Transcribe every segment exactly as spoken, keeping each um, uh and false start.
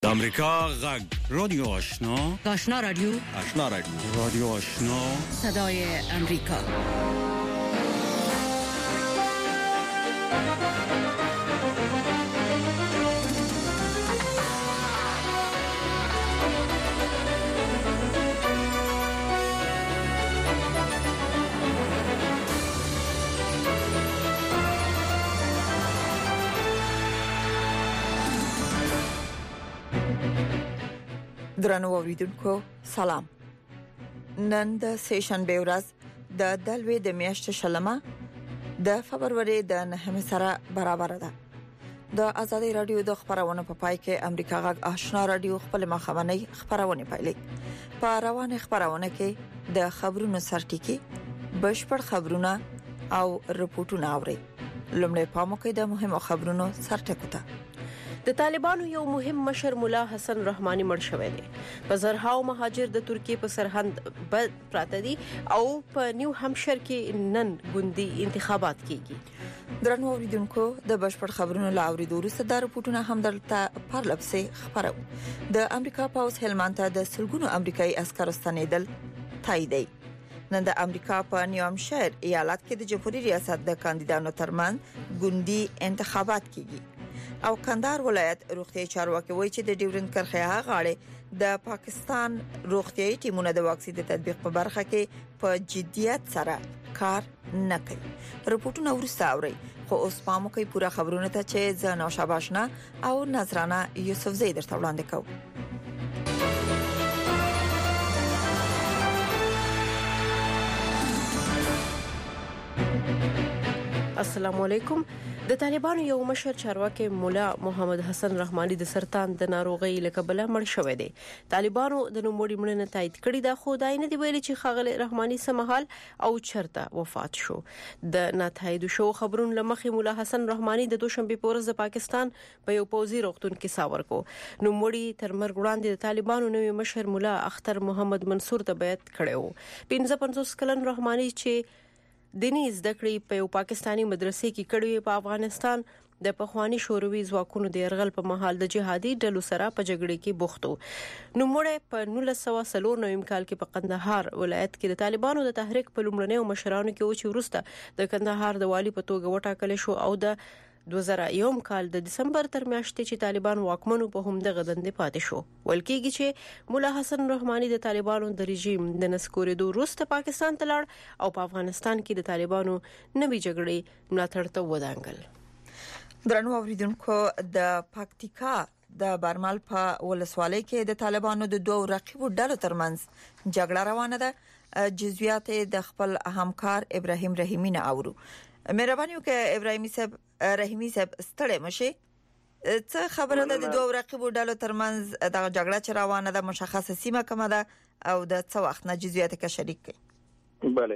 امریکا غږ رادیو آشنا آشنا رادیو آشنا رادیو رادیو آشنا صدای امریکا. درنو اوریدونکو سلام. نن د سیشن به ورځ د دلوي د میاشتې شلمه د فبرवरी د نهمه سره برابر ده. د ازادي رادیو د خبرونو په پای کې امریکا غږ آشنا رادیو خپل مخابني خبرونه پیلې. په روانه خبرونه کې د خبرونو سرټکی بشپړ خبرونه او رپورټونه اوري. لومړی پامو کې د مهمو خبرونو سرټکو ته. د طالبانو یو مهم مشر مولا حسن رحماني مړ شوی دی. په زرهاو مهاجر د ترکیه په سرحد بد پراته دي او په نیو همشر کې نن ګوندي انتخابات کیږي. درنو اوریدونکو د بشپړ خبرونو لاوریدو وروسته د رپورټونو هم دلته پرلپسې خبرو. د امریکا پاوس هلمند ته د سلګونو امریکایي عسکر ستنیدل تاییدي. نن د امریکا په نیو همشر ایالت کې د جمهوریت ریاست د کاندیدانو ترمن ګوندي انتخابات کیږي. او کندهار ولایت روغتیايي چارواکي وایي چې د ډیورند کرښې غاړې د پاکستان روغتیايي ټیمونه د واکسین د تطبیق په برخه کې په جديت سره کار نه کوي. رپورټونه ورسته اوري خو اوس پامو کوي پوره خبرونه ته چې زنه شاباشنا او نظرانه یوسف زید درته وړاندې کوم. السلام علیکم. د طالبانو یو مشر چارواکي مولا محمد حسن رحماني د سرطان د ناروغۍ له کبله مړ شوی دی. طالبانو د نوموړي مړینه تایید کړې ده خو دای نه دی ویلي چې خاغله رحماني سمحال او چرته وفات شو. د ناتایید شو خبرون لمخې مولا حسن رحماني د دوشنبه په ورځ د پاکستان په یو پوزي روغتون کې ساور کو. نوموړي تر مرګ وړاندې د طالبانو نوې مشر مولا اختر محمد منصور ته بیعت کړو. پنځه پنځوس کلن رحماني چې دینی زده کړې په یو پاکستانی مدرسې کې کړې په افغانستان د پخوانی شوروي ځواکونو د يرغل په محل د جهادي ډلو سره په جګړه کې بوختو. نو مړ په نولس سوه څلور نویم کال کې په قندهار ولایت کې د طالبانو د تحریک په لومړنیو مشرانو کې و چې ورسته د قندهار د والی په توګه وټاکل شو او د دوه زره یو کال د دسمبر تر میاشتې چې طالبان واکمنو په هم دغه دندې پاتې شو. ولکېږي چې مولا حسن رحماني د طالبانو د رژیم د نسکورېدو وروسته پاکستان ته لاړ او په افغانستان کې د طالبانو نوې جګړې ملاتړ ته ودانګل. درنو اوریدونکو د پکتیکا د برمل په ولسوالۍ کې د طالبانو د دوه رقیبو ډلو ترمنځ جګړه روانه ده. جزئیات د خپل همکار ابراهیم رحیمی نه اورو. مهرباني وکړئ ابراهیمي صاحب رحیمی صاحب ستړی مشي. څه خبره ده د دوه رقیبو ډلو ترمنځ د جګړه چې روانه ده مشخصه سیمه کومه ده او د څه وخت نه جزئیات کې شریک کړئ؟ بله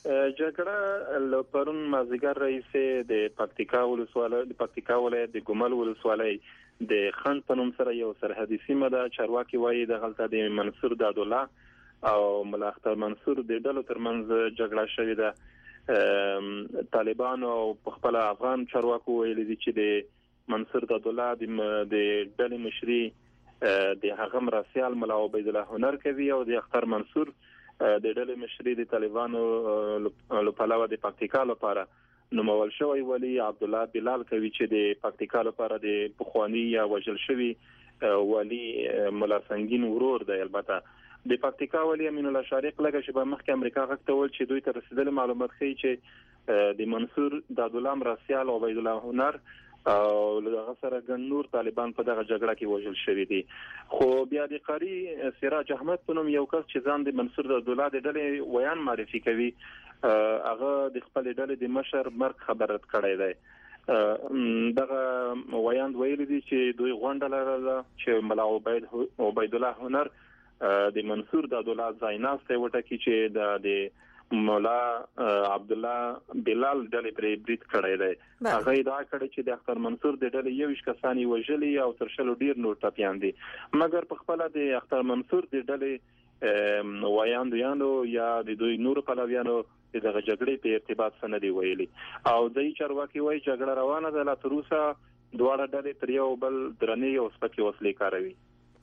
جګړه لپاره مازیګر رئیس د پکتیکا ولسوالۍ د پکتیکا ولایت د ګمل ولسوالۍ د خند په نوم سره یو سرحدي سیمه ده. چارواکي وایي د غلطه د منصور د الله او ملاختر منصور د ډلو ترمنځ جګړه شوې ده. طالبان او خپل افغان چارواکو ویلي دي چې د منصور د الله د ډلې مشري د هغه مرسیال مولا عبید الله هنر کوي او د اختر منصور د ډلې مشري د طالبانو لپاره د پکتیکا لپاره نومول شوی ولی عبد الله بلال کوي چې د پکتیکا لپاره د پخوانی یا وجل شوی ولی مولا سنگین ورور دی. البته د پکتیکا ولی امین الله شارق لګه چې په مخ کې امریکا غوښتل چې دوی ته رسیدل معلومات ښیي چې د منصور د الله مرسیال عبید الله هنر او له سره ګڼ نور طالبان په دغه جګړه کې وژل شوی دي. خو بیا د قاری سراج احمد په نوم یو کس چې ځان د منصور د الله د ډلې ویان معرفي کوي هغه د خپل ډلې د مشر مرګ خبرت کړی دی. دغه ویان ویلي دي چې دوی غونډه لرله چې مولا عبید عبید الله هنر د منصور د الله زایناسته وټکی چې د مولا عبد الله بلال ډلې پرې بریټ کړی دی. هغه دا کړی چې د اختر منصور د ډلې یو ویش کسانی وژلي او تر شلو ډیر نور ټپیان دي. مګر په خپل د اختر منصور د ډلې وایاندو یانو یا د دوی نور پلویانو دغه جګړې په ارتباط سره دی ویلي او د چارواکي وایي جګړه روانه ده. لا تر اوسه دواړه ډلې تر یو بل درنې او سپکې وسلې کاروي.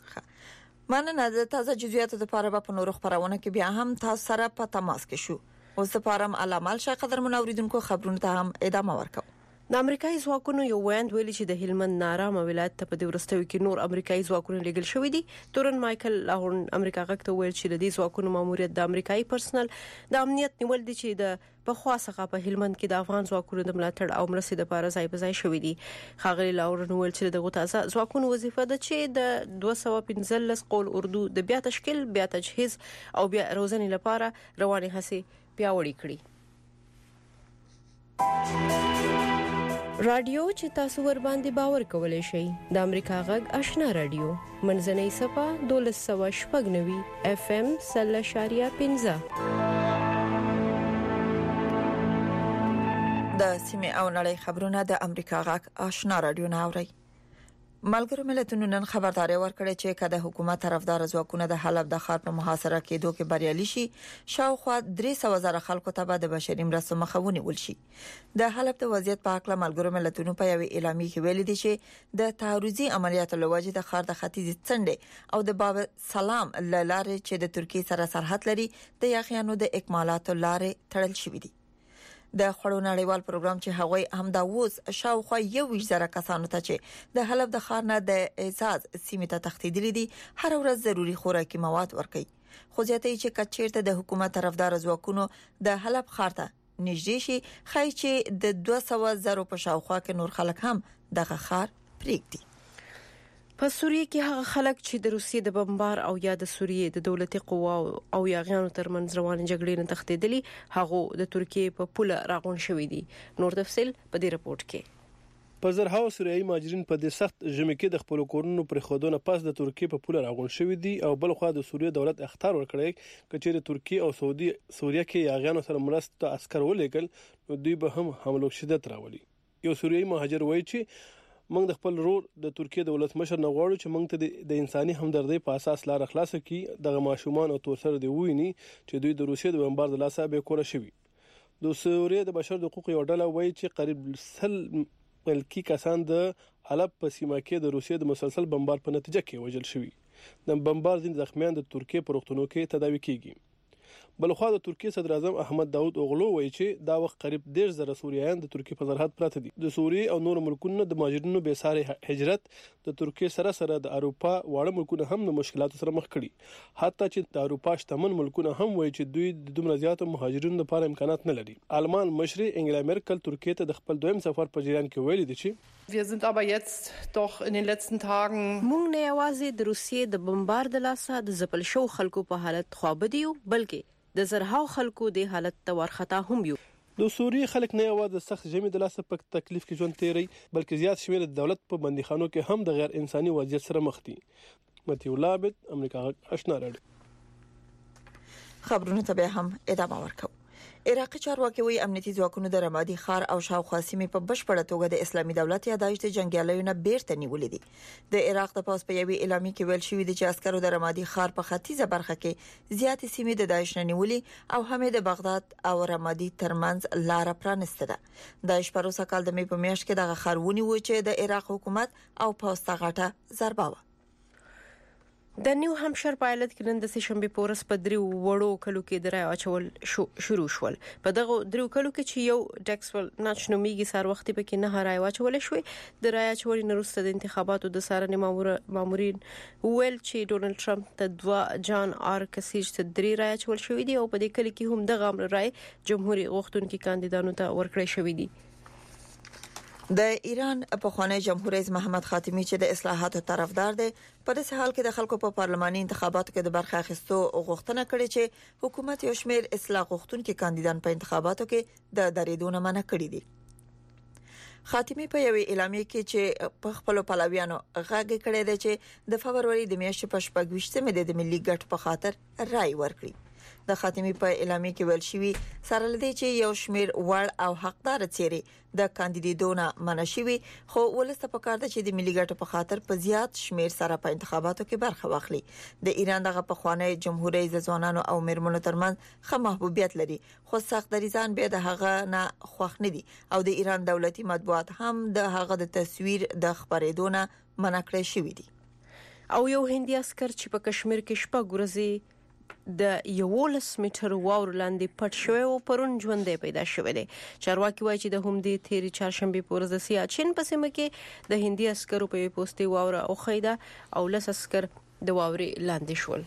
برخه. مننه د تازه جزئیاتو لپاره په نورو خبرونه کې بیا هم تاسو سره په تماس کې شو. اوس لپاره علامه شاه قدر منوریدونکو خبرونه ته هم ادامه ورکوم. د امریکایي ځواکونو یو ویاند ویلي چې د هلمند نارامه ولایت ته په دې ورستوي کې نور امریکایي ځواکونه لګل شوې دي. تورن مايكل لاهور امریکا غاکته ویل چې د دې ځواکونو ماموریت د امریکایي پرسنل د امنیت نیول دي چې د په خاصه په هلمند کې د افغان ځواکونو د ملاتړ او مرستې لپاره ځای په ځای شوې دي. خاغلی لاهور ویل چې د غوتازه ځواکونو وظیفه ده چې د دوه سوه پنځلس قول اردو د بیا تشکیل بیا تجهیز او بیا روزنې لپاره رواني هڅې پیاوړې کړي. رادیو چې تاسو ور باندې باور کولای شئ د امریکا غږ آشنا رادیو منځنۍ صفه دولس سوه شپږ نوي اف ام سل شاریه پنځه د سیمه او نړۍ خبرونه د امریکا غږ آشنا رادیو ناوړي. ملګرو ملتونو نن خبرداري ورکړه چې کله حکومت طرفدار ځواکونه د حلب د ښار په محاصره کېدو کې بریالي شي شاوخوا درې سوه زره خلکو ته به د بشري مرستو مخاوني ولشي. د حلب د وضعیت په اړه ملګرو ملتونو په یو اعلامیه کې ویلي دي چې د تعرضي عملیاتو لوجه د ښار د ختیځ څنډه او د باب سلام لارې چې د ترکیه سره سرحد لري د یاغیانو د اکمالاتو لارې تړل شوې دي. د خړو نړیوال پروګرام چې هغوی هم دا ووس شاوخوا یو ویشت کسانو ته چې د حلب د ښار نه د اعزاز سیمه ته تښتیدلي دي هر ورځ ضروری خوراکي مواد ورکوي. خو ځکه چې کچیرته د حکومت طرفدار ځواکونو د حلب ښار ته نږدې شي خای چې د دوه سوه زره په شاوخوا کې نور خلک هم دغه ښار پریږدي. په سوریه کې هغه خلک چې د روسیې د بمبار او یا د سوریې د دولتي قواو او یاغیانو ترمنځ روانه جګړې نه تښتیدلي هغه د ترکیه په پوله راغون شوې دي. نور تفصيل په دې رپورت کې. په زرهاو سوریایي مهاجرین په دې سخت ژمي کې د خپل کورونو پر خودونه پاس د ترکیه په پوله راغون شوې دي او بل خو د سوریه دولت اختیار ورکړی چې د ترکیه او سعودي سوریه کې یاغیانو سره مرسته عسكر ولېګل نو دوی به هم حملو شدت راولي. یو سوریایي مهاجر وایي چې موږ د خپل رور د ترکیه دولت مشر نه غواړو چې موږ ته د انساني همدردۍ په اساس لار خلاص کړي دغه ماشومان او تور سره دی ویني چې دوی د روسیې د بمبار د لاسه به کور شوي. د سوریه د بشر د حقوقو یو ډله وایي چې قریب سل ملکی کسان د حلب په سیمه کې د روسیې د مسلسل بمبار په نتیجه کې وژل شوي. د بمبار ځین زخمیان د ترکیه په روغتونونو کې تداوي کیږي. بلخوا د ترکیه صدر اعظم احمد داوود اوغلو وایي چې دا وخت قریب ډیر زره سوریایان د ترکیه په سرحد پراته دي. د سوریې او نور ملکونو د مهاجرینو به ساري هجرت د ترکیه سره سره د اروپا واړه ملکونو هم د مشکلاتو سره مخ کړي. حتی چې د اروپا شتمن ملکونو هم وایي چې دوی د دومره زیاتو مهاجرینو لپاره امکانات نه لري. آلمان مشر انګلا مرکل ترکیه ته د خپل دویم سفر په جریان کې ویلي دي چې Wir sind aber jetzt doch in den letzten Tagen مونږ نه یوازې د روسیې د بمبار د لاسه د زپل شو خلکو په حالت خوابدیو بلکې د زرهاو خلکو د حالت ته ورختا هم یو. د سوریې خلک نه یوازې د سخت ژمي د لاسه په تکلیف کې ژوند تیري بلکې زیات شمېر د دولت په بندیخانو کې هم د غیر انساني وضعیت سره مخ دي. متي ولابت امریکا آشنا رادیو خبرونه ته به هم ادامه ورکوم. عراقي چارواکي وی امنیتي ځواکونو د رمادي ښار او شاوخوا سیمې په بشپړه توګه د اسلامي دولت یادایش د جنگیالیو بیرته نیولې دي. د عراق د پاس په یوې اعلامیه کې ویل شوی دی چې عسکرو د رمادي ښار په ختیځه برخه کې زیات سیمې د داعش نه نیولې او هم د بغداد او رمادي ترمنځ لار پرانسته ده. داعش په روسا کال د می په میاشت کې د خارونی و چې د عراق حکومت او پوسټه غټه ضربه و. د نیو همشر پایلټ کې نن د سشنبه پورس په دریو وړو کلو کې درای اچول شو شروع شول. په دغه دریو کلو کې چې یو ډیکسول ناشنومیږي سار وخت په کې نه راي واچول شوې د راي اچول نه وروسته د انتخاباتو د سارنې مامور مامورین ویل چې ډونالد ټرمپ ته دوا جان آر کسیج ته درې راي اچول شوې دي او په دې کلی کې هم دغه امر راي جمهوریت غوښتونکو کاندیدانو ته ورکړی شوې دي. د ایران په خوانی جمهور رئیس محمد خاتمی چې د اصلاحاتو طرفدار دی په داسې حال کې د خلکو په پارلماني انتخاباتو کې د برخه اخیستو غوښتنه کړې چې حکومت یو شمېر اصلاح غوښتونکو کاندیدان په انتخاباتو کې د درېدونه منع کړی دي. خاتمی په یو اعلامیه کې چې په خپل پلویانو غږ کړی دی چې د فبرवरी د میاشتې په شپږ ویشتمه د ملي ګټ په خاطر رائے ورکړي. د خاتمی په اعلامیه کې ویل شوی سره لدی چې یو شمیر وړ او حقدار چیرې د کاندیدانو منشوي خو ولسته په کار ده چې د ملي ګټو په خاطر په زیات شمیر سره په انتخاباتو کې برخه واخلي. د ایران دغه په خوانی جمهور رئیس ځوانانو او میرمنو ترمنځ خه محبوبیت لري خو سخت دریزان به د هغه نه خوښ نه دي او د ایران دولتي مطبوعات هم د هغه د تصویر د خبرېدونه منع کړی شوی دي. او یو هندي عسكر چې په کشمیر کې شپږ ورځې د یولس میټر واور لاندې پټ شوی او پرون ژوندې پیدا شوی دی. چارواکي وایي چې د همدې تیری چهارشنبه په ورځ د سیاچین په سیمه کې د هندي عسکرو په پوسټي واور او خیدا او لس عسكر د واورې لاندې شول.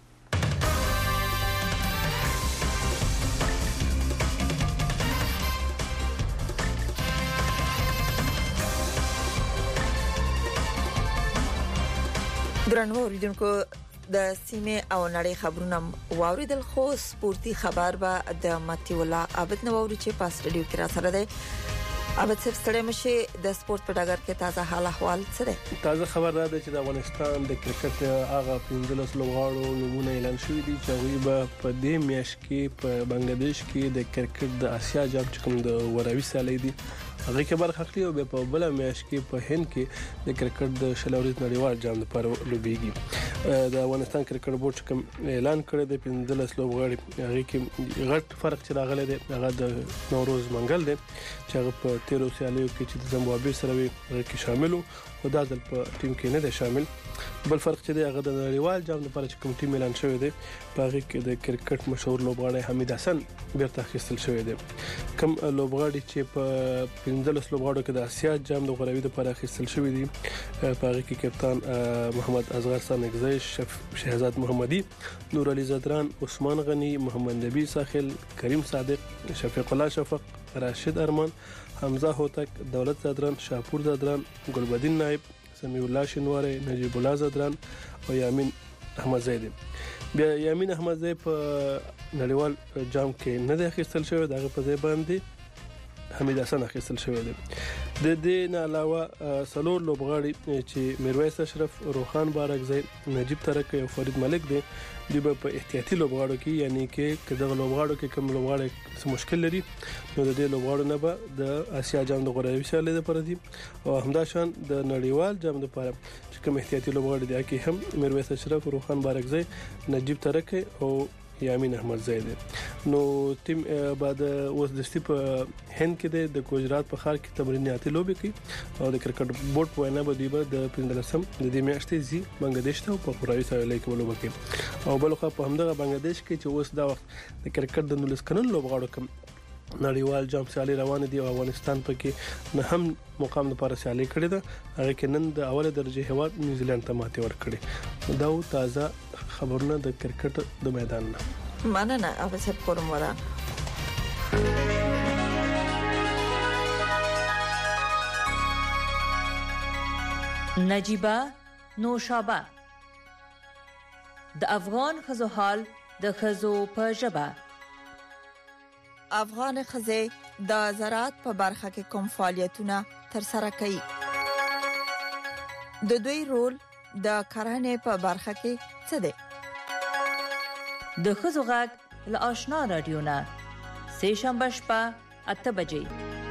درنو اوریدونکو د سیمه او نړۍ خبرونه واوریدل خو سپورتي خبر به د ماتي الله عبد نووري چې پاس رادیو کې را سره دی. عبد صاحب ستړي مشه د سپورت په ډګر کې تازه حال احوال څه دی؟ تازه خبر را ده چې د افغانستان د کرکټ هغه پنځلس لوبغاړو نومونه اعلان شوي دي چې هغوی به په دې میاشت کې په بنگلاديش کې د کرکټ د اسیا جام چې کوم د وراوي سالي دي هغه کې برخه اخلي او په بل میاشت کې په هند کې د کرکټ د شلوريز نړیوال جام لپاره لوبيږي. د افغانستان کرکټ بورډ کوم اعلان کړی دی پنځلس لوبغاړي هغه کې غټ فرق چې راغلی دی هغه د نوروز منګل دی چې هغه په تیرو سیالیو کې چې د زمبابوې سره وي هغه کې شاملو او دا ځل په ټیم کې نه دی شامل. بل فرق چې دی هغه د نړیوال جام لپاره چې کوم ټیم اعلان شوی دی په هغه کې د کرکټ مشهور لوبغاړی حمید حسن بیرته اخیستل شوی دی. کوم لوبغاړي چې په پنځلس لوبغاړو کې د اسیا جام د غوړاوي لپاره اخیستل شوی دی په هغه کې کپتان محمد اصغر سانګزی، شهزاد محمدي، نور علي زدران، عثمان غني، محمد نبی ساحل، کریم صادق، شفیق الله شفق، راشد ارمان، حمزه هوتک، دولت زدران، شاپور زدران، ګلبدین نائب، سمیع الله شنواری، نجیب الله زدران او یامین احمدزی دی. بیا یامین احمدزی په نړیوال جام کې نه دی اخیستل شوی، دغه په ځای باندې حمید حسن اخیستل شوی دی. د دې نه علاوه سلور لوبغاړي چې میرویس اشرف، روخان بارکزی، نجیب ترک او فرید ملک دی د په احتیاطي لوبغاړو کې یعنی کې کله لوبغاړو کې کوم لوبغاړي څه مشکل لري نو د دې لوبغاړو نه به د اسیا جام د غوړاوي سیالۍ لپاره دي او همدا شان د نړیوال جام لپاره چې کوم احتیاطي لوبغاړي دي کې هم میرویس اشرف، روخان بارکزی، نجیب ترک او یامین احمدزی دی. نو ټیم بعد اوس د سټیپ هند کې د ګوجرات په ښار کې تمریناتي لوبي کوي او د کرکټ بورډ په وینا باندې به د پنځلسم د دې میاشتې زی بنگلاديش ته په غوړاوي سیالۍ کې ولوبي کوي او بل خو په همدغه بنگلاديش کې چې اوس دا وخت د کرکټ د نولس کلن لوبغاړو کوم نړیوال جام سیالي روان دي او افغانستان پکې نه هم مقام لپاره سیالي کړې ده. هغه کې نن د اوله درجه هواد نیوزیلند ته ماتې ورکړې. دا و تازه خبرونه د کرکټ د میدان نه. مننه اوبه صاحب کومره. نجیبه نوشابه د افغان خزو حال د خزو په ژبه. افغان ښځې د زراعت په برخه کې کوم فعالیتونه ترسره کوي؟ د دوی رول د کرهڼې په برخه کې څه دی؟ د خزو غږ له آشنا رادیو نه سه شنبه شپه اته بجې.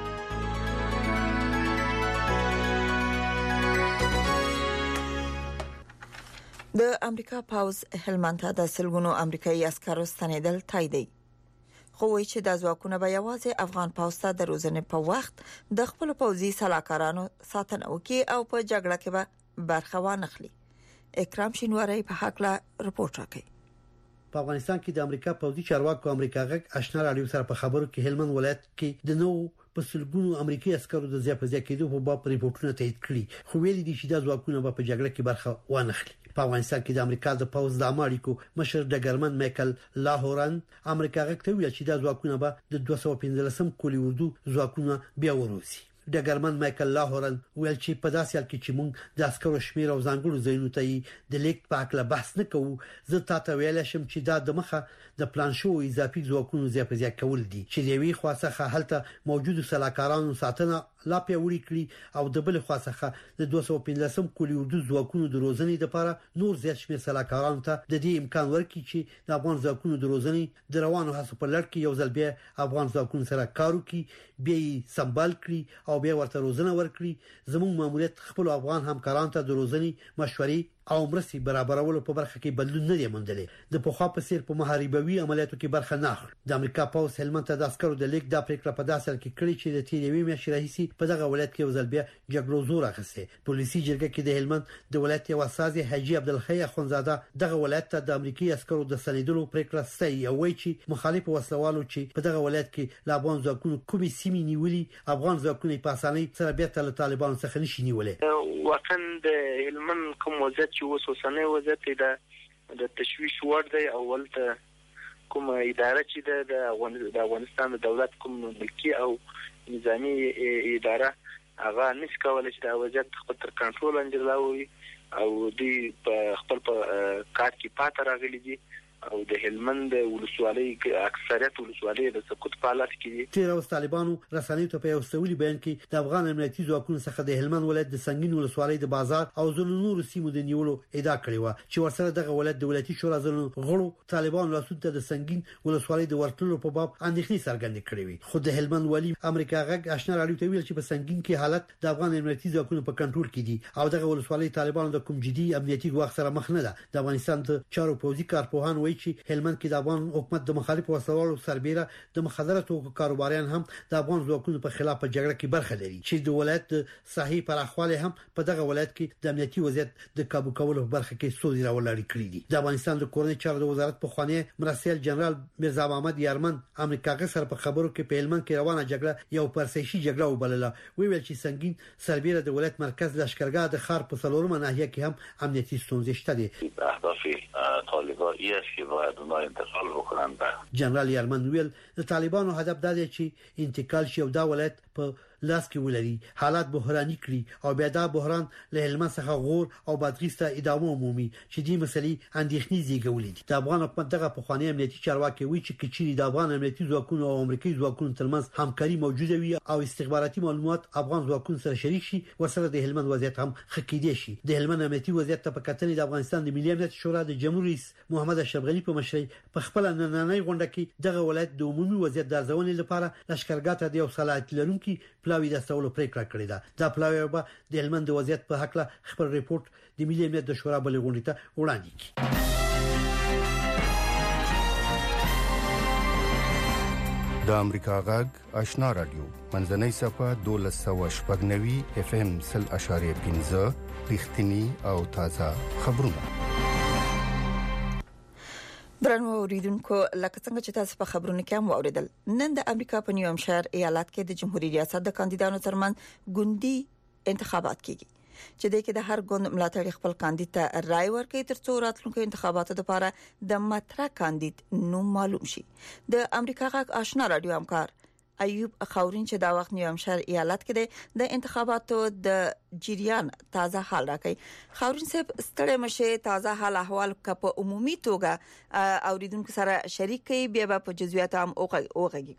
د امریکا پاوز هلمند ته د سلګونو امریکایي عسکرو ستنېدل تایید. خو وایي چې د ځواکونو به یوازې افغان پاوز ته د روزنې په وخت د خپل پوځي سلاکارانو ساتنه وکړي او په جګړه کې به برخه وانخلي. اکرام شینواری په حق لا رپورټ راکړي. په افغانستان کې د امریکا پوځي چارواکو امریکا غږ آشنا رادیو سره په خبرو کې هلمند ولایت کې د نو په سلګونو امریکایي عسکرو د ځپځ کېدو په باب ریپورتونه تایید کړي. خو ویلي دي چې د ځواکونو په جګړه کې برخه وانخلي. په افغانستان کې د امریکا د پوځ د امریکو مشر ډګرمن میکل لاهورن امریکا غږ ته ویل چې د ځواکونو به د دوه سوه پنځلسم کولي اردو ځواکونو بیا وروسي. ډګرمن میکل لاهورن ویل چې په داسې حال کې چې موږ د عسکرو شمیر او ځانګړو ځایونو ته د لیک په اړه بحث نه کوو، زه تاسو ویل شم چې دا د مخه د پلان شو اضافي ځواکونو ځپځ کول دي چې د وی خاصه هلته موجوده سلاکارانو ساتنه لا پیوړی کړی او د بل خاصه د دوه سوه پنځلسم کولي اردو ځواکونو د روزنې لپاره نور زیات شمیر سلاکارانو ته د دې امکان ورکړي چې د افغان ځواکونو د روزنې د روانو هڅو په لړ کې یو ځل بیا افغان ځواکونو سره کار وکړي، بیا سمبال کړي او بیا ورته روزنه ورکړي. زموږ ماموریت خپل افغان همکارانو ته د روزنې مشورې او مرستي برابرولو په برخه کې بدلون نه دی موندلې د پوخا په سیر په محاربوي عملیاتو کې برخه نه اخلي د امریکا پوز هلمند ته د عسکرو د لیک د پریکړه په داسل کې کړی چې د تیریوي میاشتې راهیسي په دغه ولایت کې وزل بیا جګړو زور اخیسته پولیسي جرګه کې د هلمند د ولایت یو اساسي حاجی عبدالخی اخونزاده دغه ولایت ته د امریکایي عسکرو د سلیدلو پریکړه ستایي او وایي چې مخالف وسلوالو چې په دغه ولایت کې د افغان ځواکونو کومې سیمې نیولې افغان ځواکونه په اسانۍ سره بیا له طالبانو څخه نشي نیولې وطن د هلمند کوم وضعیت چې وسوسنه وضعیت د د تشویش وړ دی اول ته کوم اداره چې د افغانستان د دولت کوم ملکی او نظامی اداره هغه نس کولای چې د وضعیت خپل تر کنټرول لاندې راوړي او دوی په خپل په کار کې پاتې راغلي دي او د هلمند ولسوالۍ اکثریت ولسوالۍ د سقوط په حالت کې دي. تیر اوس طالبانو رسنیو ته په یو سوي بیان کې د افغان امنیتي ځواکونو څخه د هلمند ولایت د سنگین ولسوالۍ د بازار او ځینو نورو سیمو د نیولو ادعا کړې و چې ورسره دغه ولایت د ولایتي شورا ځینو غړو طالبانو لاسونه ته د سنگین ولسوالۍ د ورتلو په باب اندېښنې څرګندې کړې وي. خو د هلمند والی امریکا غږ آشنا راډیو ته ویل چې په سنگین کې حالت د افغان امنیتي ځواکونو په کنټرول کې دي او دغه ولسوالۍ طالبانو د کوم جدي امنیتي ګواښ سره مخ نه ده. د افغانستان د چارو پوځي کارپوهان وایي چې هلمند کې د افغان حکومت د مخالف وسلوالو سربېره د مخدره توکو کاروباریان هم د افغان ځواکونو په خلاف په جګړه کې برخه لري چې د ولایت صحیح پراخواله هم په دغه ولایت کې د امنیتي وضعیت د کابو کولو په برخه کې سوزي راولړی کړی دي. د افغانستان د کورنۍ چارو د وزارت په خوانی مرسل جنرال مرزا محمد یارمن امریکا سره په خبرو کې په هلمند کې روانه جګړه یو پرسیشي جګړه وبلله. وی ویل چې سنگین سربېره د ولایت مرکز لشکرګاه د خار په څلورمه ناحیه کې هم امنیتي ستونزې شته دي. اهداف طالبان یې چې باید اونها انتقال وکړن. جنرال یارمن ویل د طالبانو هدف دا دی چې انتقال شي او دا ولایت په لاس کې ولري حالات بحراني کړي او بیا دا بحران له هلمند څخه غور او بادغیس ته ادامه مومي چې دې مسلې اندېښنې زیږولې دي. د افغان حکومت دغه پخوانی امنیتي چارواکي وی چې کچيري د افغان امنیتي ځواکونو او امریکایي ځواکونو ترمنځ همکاري موجوده وي او استخباراتي معلومات افغان ځواکونو سره شریک شي ورسره د هلمند وضعیت هم ښه کېدی شي. د هلمند امنیتي وضعیت ته په کتنې د افغانستان د ملي امنیت شورا د جمهور رئیس محمد اشرف غنی په مشرۍ په خپل نننۍ غونډه کې دغه ولایت د عمومي وضعیت د ارزونې لپاره لشکرګاه ته د یو صلاحیت لرونکي پلاوی د استولو پریکړه کړې ده. دا پلاوی به د هلمند د وضعیت په حق له خبر ریپورت د ملي امنیت د شورا بلې غونډې ته وړاندې کړي. د امریکا غږ آشنا رادیو منځنۍ صفه دولس سوه شپږ نوي اف ام سل اشاریه پنځه رښتینی او تازه خبرونه. درنو اوریدونکو لکه څنګه چې تاسو په خبرونو کې هم واوریدل نن د امریکا په نیو همشایر ایالت کې د جمهوریت ریاست د کاندیدانو ترمنځ ګوندي انتخابات کیږي چې د کې د هر ګوند ملاتړي خپل کاندید ته رائے ورکړي ترڅو راتلونکو انتخاباتو لپاره د مطرح کاندید نوم معلوم شي. د امریکا غږ آشنا رادیو همکار ایوب خاورین چې دا وخت نیو همشایر ایالت کې د انتخاباتو د جریان تازه حال راکړي. خاورین صاحب ستړي مشه تازه حال احوال په عمومي توګه اوریدونکو سره شریک کړي بیا په جزئیات هم اوغږي.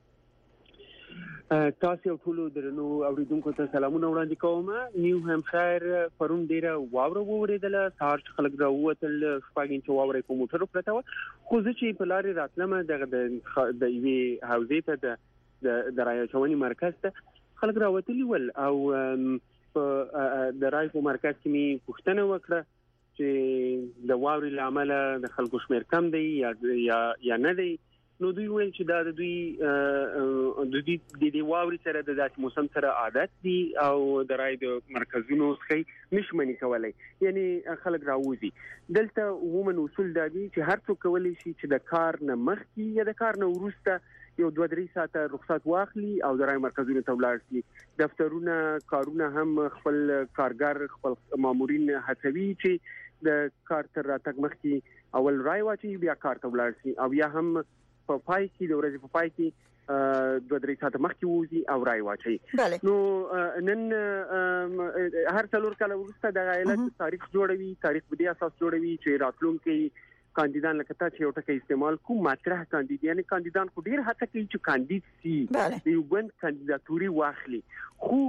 تاسو یو ټول درنو اوریدونکو ته سلامونه وړاندې کوم. نیو همشایر پرون ډیره واوره وریدله سهار خلک راووتل شپږ انچ واوره په موټرو پرته و خو چې په لارې راتلمه د د ایوي هاوزې ته د د رای چونی مرکز ته خلک راوتلی ول او په د رای په مرکز کې می پوښتنه وکړه چې د واوري لامل د خلکو شمیر کم دی یا یا یا نه دی. نو دوی ویل چې دا د دوی د دې د واوري سره د داسې موسم سره عادت دي او د رای د مرکزونو څخه نشمنی کولای یعنی خلک راوځي. دلته عموما اصول دا دي چې هر څوک کولی شي چې د کار نه مخکې یا د کار نه وروسته یو دوه درې ساعته رخصت واخلي او د رای مرکزونو ته ولاړ شي. دفترونه کارونه هم خپل کارګر خپل مامورین هڅوي چې د کار تر راتګ مخکې اول رای واچي بیا کار ته ولاړ شي او یا هم په پای کې د ورځې په پای کې دوه درې ساعته مخکې وځي او رای واچي. نو نن هر څلور کاله وروسته د ایالت تاریخ جوړوي تاریخ په دې اساس جوړوي چې راتلونکي کاندیدان لکه تا چې یو ټکی استعمال کوم مطرح کاندید یعنی کاندیدان کو ډیر هڅه کوي چې کاندید سي یو ګوند کاندیداتوري واخلي خو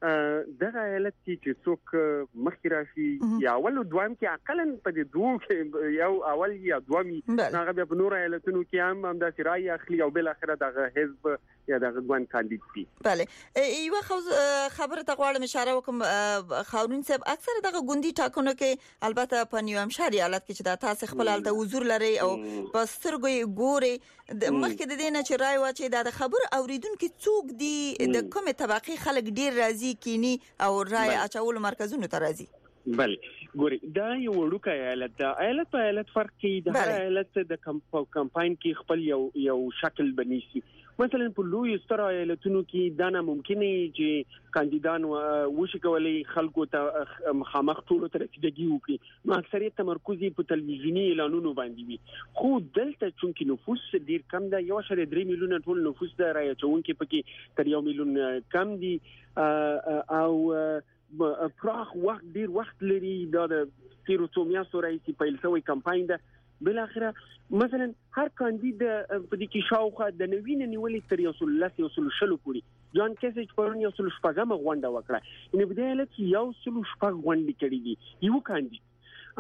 دغه ایالت چې څوک مخکې راشي یا اول دوام کې اقلن په دې دوه کې یو اول یا دوامي هغه بیا په نور ایالتونو کې هم هم د رائے اخلي او بل اخره دغه حزب یا دغه ځوان کاندید دي. بله یو خبره ته غواړم اشاره وکم خاورین صاحب اکثر دغه ګوندی ټاکنو کې البته په نیو همشار ایالت کې چې د تاسو خپل الته حضور لري او په سترګو ګوري مخکې د دې نه چې رائے واچي د خبر اوریدونکو څوک دي د کومه طبقه خلک ډیر راضي کینی او رائے اچول مرکزونو ته راځي. بله ګوري دا یو وړوکی ایالت دا ایالت په ایالت فرق کوي د هر ایالت د کمپاین کې خپل یو یو شکل بنيسي. مثلا په لوی ستر ایالتونو کې دا نه ممکنه چې کاندیدان وشي کولای خلکو ته مخامخ ټولو ته رسیدګي وکړي نو اکثریت تمرکز په تلویزیونی اعلانونو باندې وي خو دلته چې نفوس ډیر کم ده یو شری درې میلیونه ټول نفوس ده رائے چونکې پکې تر یو میلیون کم دي او پراخ وخت ډیر وخت لري دا د تیرو څو میاشتو راځي په لسوي کمپاین ده بل اخره مثلا هر کاندید په دې کې شاوخه د نوین نیولې تر یو سل لس یو سل شلو پورې جان کیسج پرون یو سل شپږم غونډه وکړه ان په دې حالت کې یو سل شپږ غونډې کړې دي یو کاندید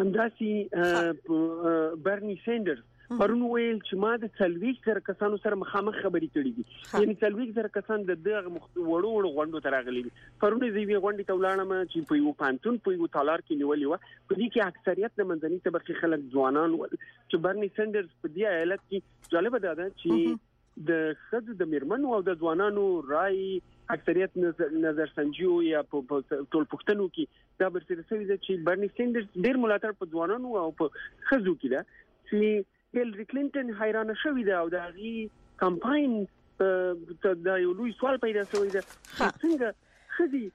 انداسي برني ساندرز پرون ویل چې ما د څلويخ سره کسانو سره مخامخ خبرې کړې دي یعنی څلويخ سره کسان د دغه وړو وړو غونډو ته راغلي دي پرون زه وی غونډې ته ولاړم چې په یو پانتون په یو تالار کې نیولې و په دې کې اکثریت د منځني طبقه خلک ځوانان ول چې برني ساندرز په دې ایالت کې جالب ده چې د خځو د میرمنو او د ځوانانو رائے اکثریت نظر سنجیو یا په ټول پښتنو کې دا برسره سوي چې برني ساندرز ډیر ملاتړ په ځوانانو او په خځو کې ده چې هیلری کلینټن حیرانه شوې ده او د غي کمپاین ته د یو لوی سوال پیدا شوی ده څنګه خدي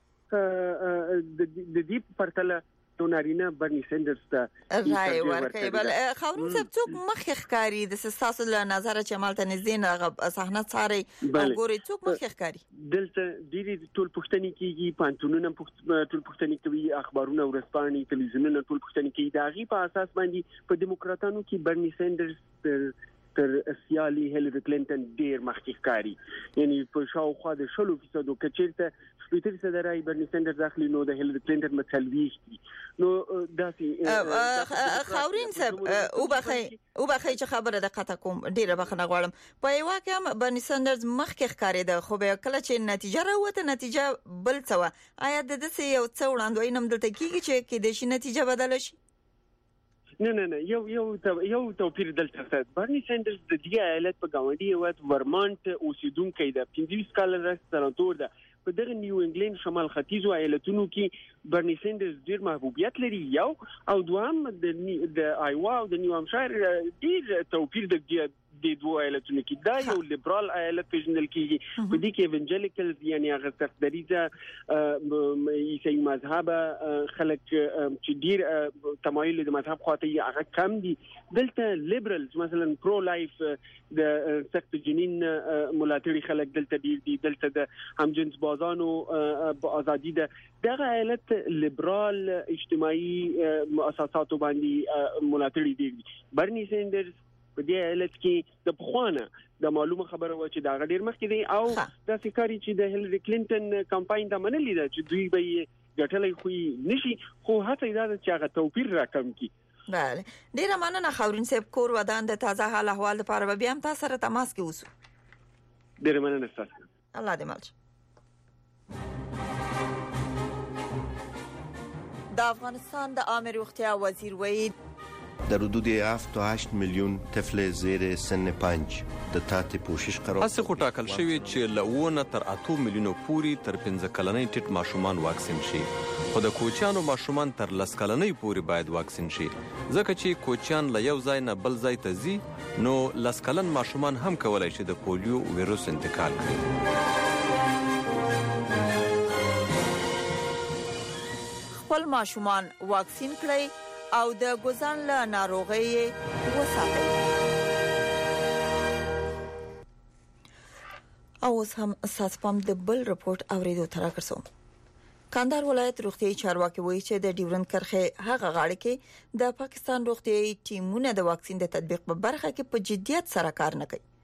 د دې پرتله نارینه برني ساندرز ته راي ورکړي بل خاورین صاحب څوک مخ ښکاری د ساسو له نظر چې مالته نږدې نه صحنه څاري وګوري څوک مخ ښکاری دلته ډېری ټول پښتني کېږي پانتونونه ټول پښتني کوي اخبارونه ورسپاني تلویزیونونه ټول پښتني کوي دا غي په اساس باندې په دیموکراتانو کې برني ساندرز تر سیالي هیلری کلینټن ډیر مخکې ښکاری یعنی په شاوخوا د شلو فیصدو کچیرته شپږ فیصد راي برني ساندرز اخلي نو د هیلری کلینټن متلويشتي نو داسي خاورین صاحب او بخي او بخي چې خبره د قطه کوم ډیره بخنه غواړم په یو واقع هم برني ساندرز مخکې ښکاری ده خو به کله چې نتیجه راوته نتیجه بل څه آیا د دې یو څه وړاندوي نم دلته کیږي چې کې د شي نتیجه بدل شي نه نه نه یو یو یو توپیر دلته برني ساندرز د دې ایالت په گاونډي هیواد ورمانت اوسیدونکو د پنځه کال راځي سناتور ده په دغه نیو انګلند شمال ختیځو ایالتونو کې برني ساندرز ډیر محبوبیت لري یو او دوام د د آیوا او د نیو همشایر ډیر توپیر د د دوه ایالتونو کې دا یو لیبرال ایالت پیژندل کیږي په دې کې ایونجلیکلز یعنی هغه تفدریزه عیسائی مذهب خلک چې ډیر تمایل د مذهب خواته هغه کم دي دلته لیبرالز مثلا پرو لایف د سخت جنین ملاتړي خلک دلته ډیر دي دلته د همجنس بازانو ازادي ده دغه ایالت لیبرال اجتماعي مؤسساتو باندې ملاتړي دي برني ساندرز په دې ایالت کې د پخوانه د معلومه خبره و چې دا غډیر مخکې دی او د فکرې چې د هیلری کلینټن کمپاین د منلې ده چې دوی به ګټلې خو نشي خو هڅه ده چې هغه توپیر راکم کی بله ډیره مننه خاورین صاحب کور ودان د تازه حال احوال لپاره بیا هم تاسو سره تماس کې اوسو ډیره مننه تاسو الله دې مل د افغانستان د عامه روغتیا وزیر وحید در حدود هفت تا هشت میلیون طفل زیر سن پنج د تحت پوشش قرار هڅه خو ټاکل شوی چې لونه تر اته میلیونو پوري تر پنځه کلنۍ ټیټ ماشومان واکسین شي خو د کوچیانو ماشومان تر لس کلنۍ پوري باید واکسین شي ځکه چې کوچیان له یو ځای نه بل ځای ته ځي نو لس کلن ماشومان هم کولای شي د پولیو وایروس انتقال کړي خپل ماشومان واکسین کړئ او د ګوزن له ناروغي وساتئ او اوس هم اساس پام د بل رپورت اوریدو تر راکړسو کاندار ولایت روغتيایي چارواکي وایي چې د ډیورند کرخه هغه غاړه کې د پاکستان روغتيایي ټیمونه د واکسین د تطبیق په برخه کې په جديت سره کار نه کوي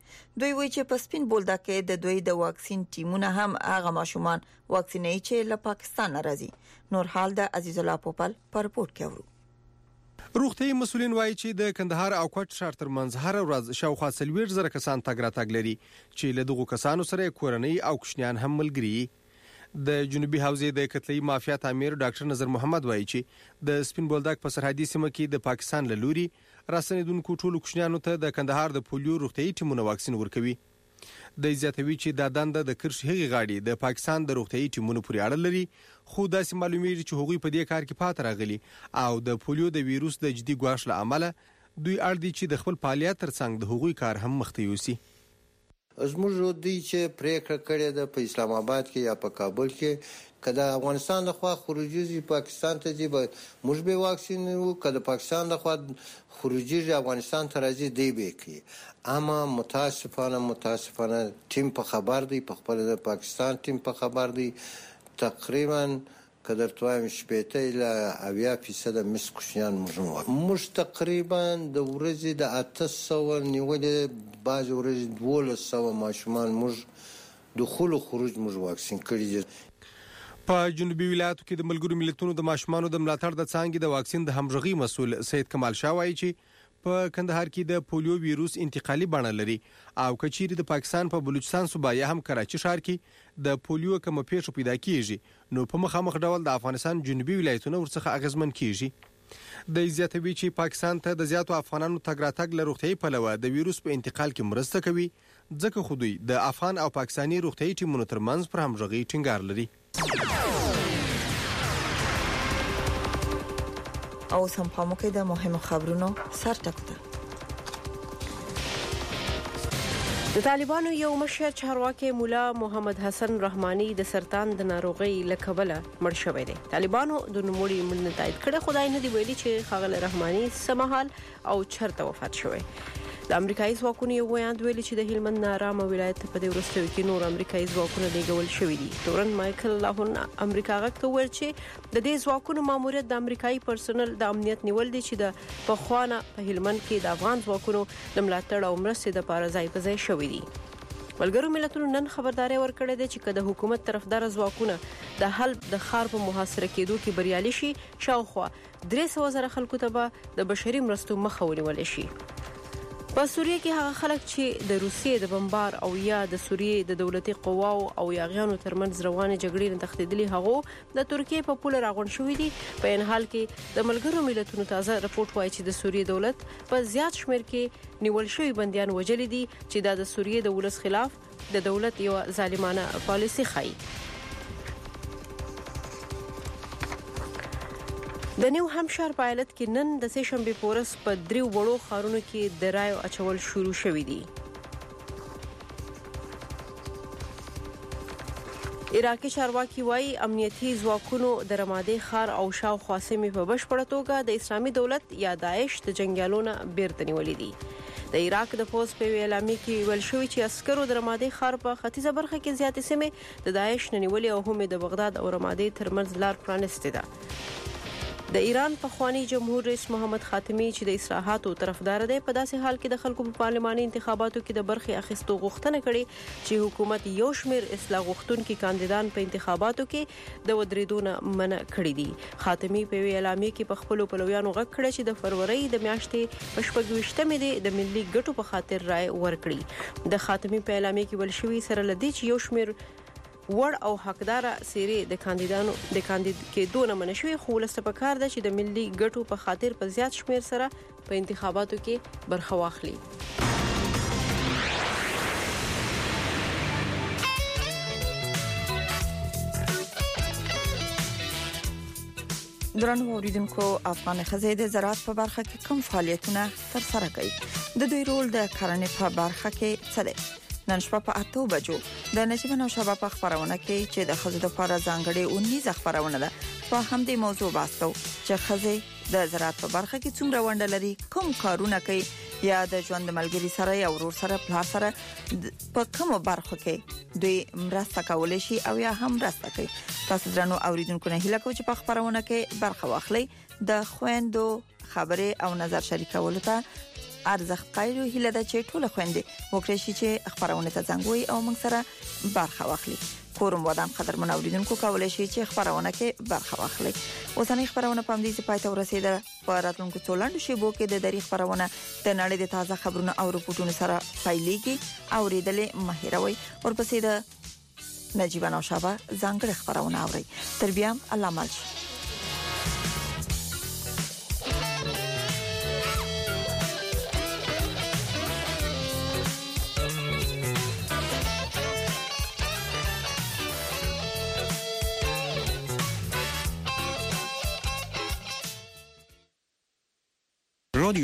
دوی وایي چې په سپین بولدک کې د دوی د واکسین ټیمونه هم هغه ماشومان واکسینوي چې له پاکستان راځي. نور حال د عزیز الله پوپل پر رپورت کې ورو. روغتي مسولین وایي چې د کندهار او کوټ ښار ترمنځ هر ورځ شاوخوا څلوېښت زره کسان تګ راتګ لري چې له دغو کسانو سره کورنۍ او کوچنیان هم ملګري. د جنوبي حوزې د قتلي مافیا تعمیر ډاکټر نظر محمد وایي چې د سپین بولدک په سرحدي سیمه کې د پاکستان له لوري راستنیدونکو ټولو کوچنیانو ته د کندهار د پولیو روغتي ټیمونه واکسین ورکوي. د زیاتوي چې د دنده د کرش هغې غاړي د پاکستان د روغتي ټیمونو پورې اړه لري، خو داسې معلومیږي چې هغوی په دې کار کې پاتې راغلي او د پولیو د ویروس د جدي ګواښ له امله دوی اړ دي چې د خپل فعالیت ترڅنګ د هغوی کار هم مخته یوسي. زموږ دوی چې پریکړه کړې ده په اسلام آباد کې یا په کابل کې کله افغانستان د خوا خروجي پاکستان ته دی موږ به واکسین وو، کله پاکستان د خوا خروجي افغانستان ته راځي دی به کوي. اما متاسفانه متاسفانه ټیم په خبر دی، په خپل د پاکستان ټیم په خبر دی. تقریبا کدر توایم شپېته اله اویا فیصد مس کوچنیان موږ موږ تقریبا د ورځې د اته سوه نیولې بعض ورځې دولس سوه ماشومان موږ دخول او خروج موږ واکسین کړي دي. په جنوبي ولایتو کې د ملګرو ملتونو د ماشومانو د ملاتړ د څانګې د واکسین د همغږي مسؤل سید کمال شاه وایي چې په کندهار کې د پولیو ویروس انتقالي بڼه لري او کچيري د پاکستان په بلوچستان صوبه یا هم کراچي ښار کې د پولیو کوم پیښه پیدا کیږي نو په مخامخ ډول د افغانستان جنوبي ولایتونو ورڅخه اغیزمن کیږي. د زیاتوي چې پاکستان ته د زیاتو افغانانو تګ راتګ له روغتي پلوه د ویروس په انتقال کې مرسته کوي، ځکه خو دوی د افغان او پاکستاني روغتي ټیمونو ترمنځ پر همغږي ټینګار لري. او سم پامو کې د مهمو خبرونو سر ټکو. د طالبانو یو مشر چارواکي مولا محمد حسن رحماني د سرطان د ناروغۍ له کبله مړ شوی دی. طالبانو د نوموړي مړینه تایید کړه، خدای نه دی ویلي چې ښاغلی رحماني سمحال او چرته وفات شوی. د امریکایي ځواکونو یو ویاند ویلي چې د هلمند نارامه ولایت په دې وروستیو کې نور امریکایي ځواکونه لیږل شوي دي. تورن مایکل لاهون امریکا غږ ته وویل چې د دې ځواکونو ماموریت د امریکایي پرسونل د امنیت نیول دي چې د پخوانه په هلمند کې د افغان ځواکونو د ملاتړ او مرستې دپاره ځای په ځای شوي دي. ملګرو ملتونو نن خبرداري ورکړې ده چې که د حکومت طرفدار ځواکونه د حلب د ښار په محاصره کېدو کې بریالي شي، شاوخوا درې سوه زره خلکو ته به د بشري مرستو مخه ونیولی شي. په سوریه کې هغه خلک چې د روسیې د بمبار او یا د سوریې د دولتي قواو او یاغیانو ترمنځ روانې جګړې نه تښتېدلي هغو د ترکیې په پوله راغونډ شوي دي. په این حال کې د ملګرو ملتونو تازه رپورټ وایي چې د سوریې دولت په زیات شمېر کې نیول شوي بندیان وژلي دي چې دا د سوریې د ولس خلاف د دولت یو ظالمانه پالیسي ښيي. د نیو همشایر په ایالت کې نن د سې شنبې په ورځ په دریو وړو ښارونو کې د رایو اچول شروع شوي دي. عراقي چارواکي وایي امنیتي ځواکونو د رمادې ښار او شاوخوا سیمې په بشپړه توګه د اسلامي دولت یا داعش د جنګیالو نه بیرته نیولي دي. د عراق د پوز په اعلامیه کې ویل شوی چې عسکرو د رمادې ښار په ختیځه برخه کې زیاتې سیمې د داعش نه نیولې او هم د بغداد او رمادې ترمنځ لار پرانستې ده. د ایران پخوانی جمهور رئیس محمد خاتمی چې د اصلاحاتو طرفدار دی په داسې حال کې د خلکو په پارلماني انتخاباتو کې د برخې اخیستو غوښتنه کړې چې حکومت یو شمېر اصلاح غوښتونکي کاندیدان په انتخاباتو کې د ودرېدو نه منع کړي دي. خاتمی په اعلامیه کې په خپلو پلویانو غږ کړی چې د فروری د میاشتې په شپږویشتمې دی د ملي ګټو په خاطر رای ورکړي. د خاتمی په اعلامیه کې ویل شوي سره لدی چې یو شمېر وړ او حقدار سیري د کاندیدانو د کاندید کېدو نه منع شوي، خو ولس ته پکار ده چې د ملي ګټو په خاطر په زیات شمېر سره په انتخاباتو کې برخه واخلي. درنو اوریدونکو، افغان ښځې د زراعت په برخه کې کوم فعالیتونه ترسره کوي؟ د دوی رول د کرنې په برخه کې څه دی؟ نن شپه په اته بجو د نجیب نوشابه په خبرونه کې چې د ښځو لپاره ځانګړې اونیزه خبرونه ده په همدې موضوع بحث کوو چې ښځې د زراعت په برخه کې څومره ونډه لري، کوم کارونه کوي، یا د ژوند ملګری سره یا ورور سره پلار سره په کومو برخو کې دوی مرسته کولای شي او یا هم مرسته کوي. تاسو درنو اوریدونکو نه هیله کوم چې په خبرونه کې برخه واخلئ. د خويندو خبرې او نظر شریکولو ته ارزښت قایلو هیله ده چې ټول خويندې وکړي شي چې خبرونه ته څنګه او موږ سره برخه واخلي. کوم ودان قدر منوریدونکو کولای شي چې خبرونه کې برخه واخلي. اوسنۍ خبرونه په دې ځای ته ورسیده. په راتلونکو څولند شیبو کې د دری خبرونه د نړۍ د تازه خبرونو او رپورټونو سره پایلېږي او ریډلې مهیروي ورپسې د نجیب نوشابه ځانګړي خبرونه اوري. تر بیا الله مل.